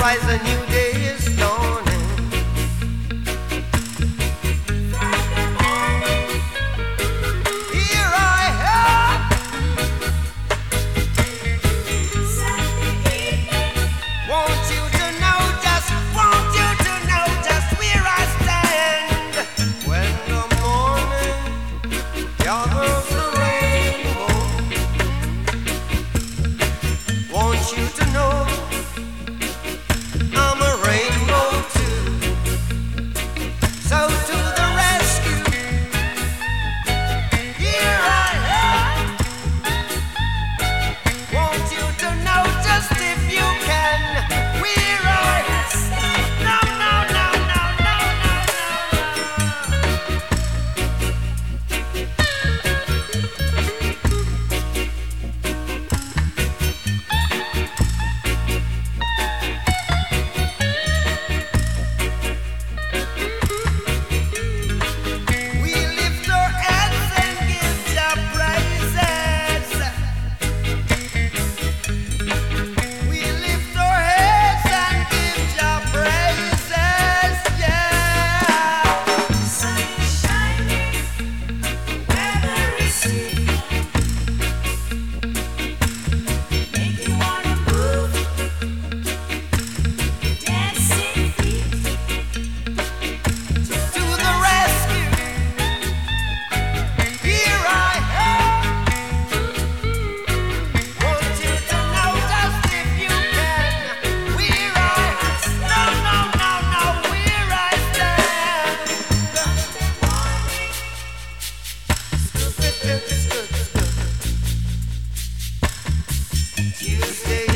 rise, a new day is dawning. Here I am. Want you to know, just want you to know just where I stand. When the morning gathers the rainbow, want you to know I'm a rainbow too. So to the rescue, here I am. Want you to know just if you can, where I no, no, no, no, no, we lift our hands and give Jah praises. We lift our heads and give Jah praises, yeah. Sun is shining, weather is sweet. Make you wanna move, dancing feet. To the rescue, here I am. Want you to know just if you can, where I no, no, no, no, where I stand. Tuesday